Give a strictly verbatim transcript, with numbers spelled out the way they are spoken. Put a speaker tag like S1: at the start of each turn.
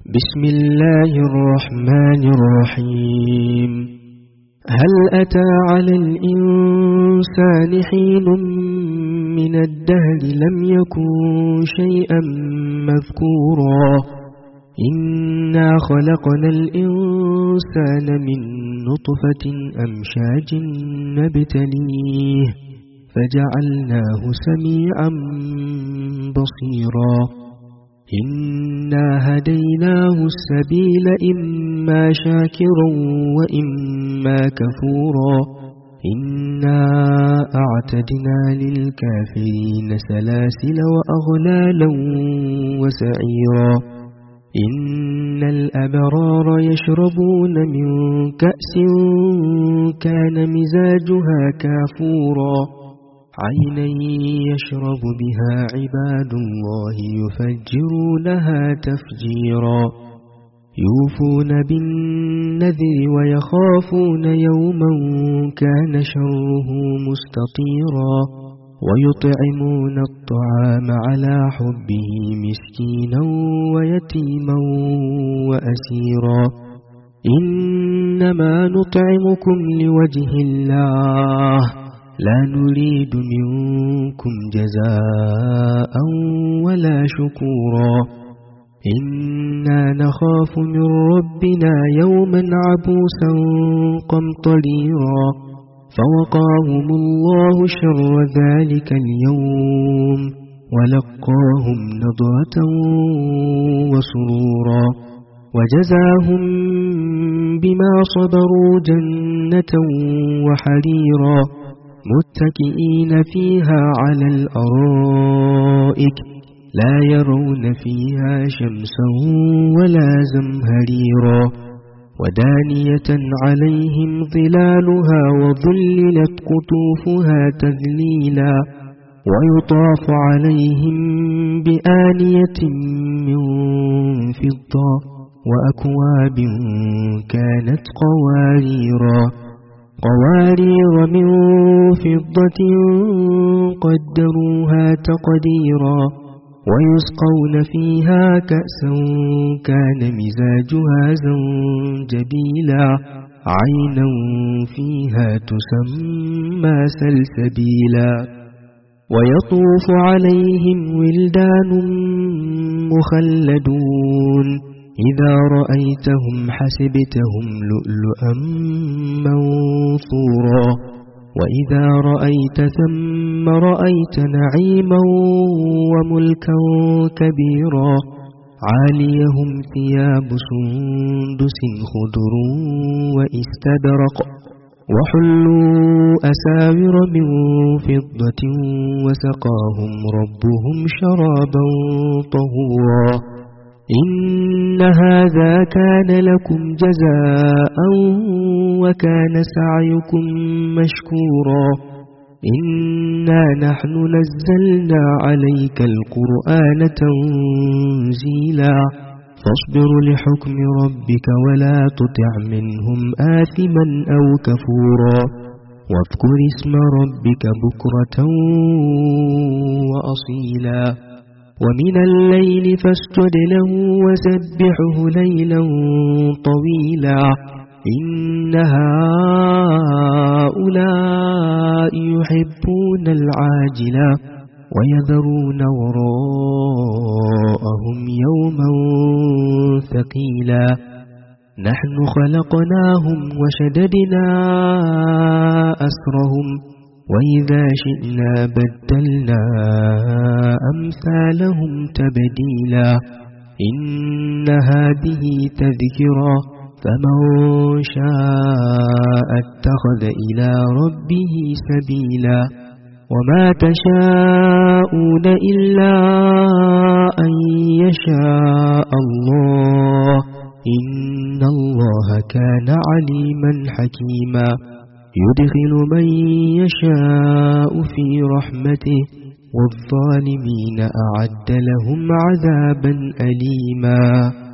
S1: بسم الله الرحمن الرحيم. هل أتى على الإنسان حين من الدهر لم يكن شيئا مذكورا إنا خلقنا الإنسان من نطفة أمشاج نبتليه فجعلناه سميعا بصيرا إنا هديناه السبيل إما شاكرا وإما كفورا إنا أعتدنا للكافرين سلاسل وأغلالا وسعيرا إن الأبرار يشربون من كأس كان مزاجها كافورا عينا يشرب بها عباد الله يفجرونها تفجيرا يوفون بالنذر ويخافون يوما كان شره مستطيرا ويطعمون الطعام على حبه مسكينا ويتيما وأسيرا إنما نطعمكم لوجه الله لا نريد منكم جزاء ولا شكورا إنا نخاف من ربنا يوما عبوسا قمطريرا فوقاهم الله شر ذلك اليوم ولقاهم نضرة وسرورا وجزاهم بما صبروا جنة وحريرا متكئين فيها على الأرائك لا يرون فيها شمسا ولا زمهريرا ودانية عليهم ظلالها وظللت قطوفها تذليلا ويطاف عليهم بآنية من فضة وأكواب كانت قواريرا قوارير من فضة قدروها تقديرا ويسقون فيها كأسا كان مزاجها زنجبيلا عينا فيها تسمى سلسبيلا ويطوف عليهم ولدان مخلدون إذا رأيتهم حسبتهم لؤلؤا منثورا وإذا رأيت ثم رأيت نعيما وملكا كبيرا عاليهم ثياب سندس خضر واستبرق وحلوا أساور من فضة وسقاهم ربهم شرابا طهورا إن هذا كان لكم جزاء وكان سعيكم مشكورا إنا نحن نزلنا عليك القرآن تنزيلا فاصبر لحكم ربك ولا تطع منهم آثما أو كفورا واذكر اسم ربك بكرة وأصيلا ومن الليل فاسجد له وسبحه ليلا طويلا إن هؤلاء يحبون العاجلة ويذرون وراءهم يوما ثقيلا نحن خلقناهم وشددنا أسرهم وإذا شئنا بدلنا أمثالهم تبديلا إن هذه تذكرة فمن شاء اتخذ إلى ربه سبيلا وما تشاءون إلا أن يشاء الله إن الله كان عليما حكيما يدخل من يشاء في رحمته والظالمين أعد لهم عذابا أليما.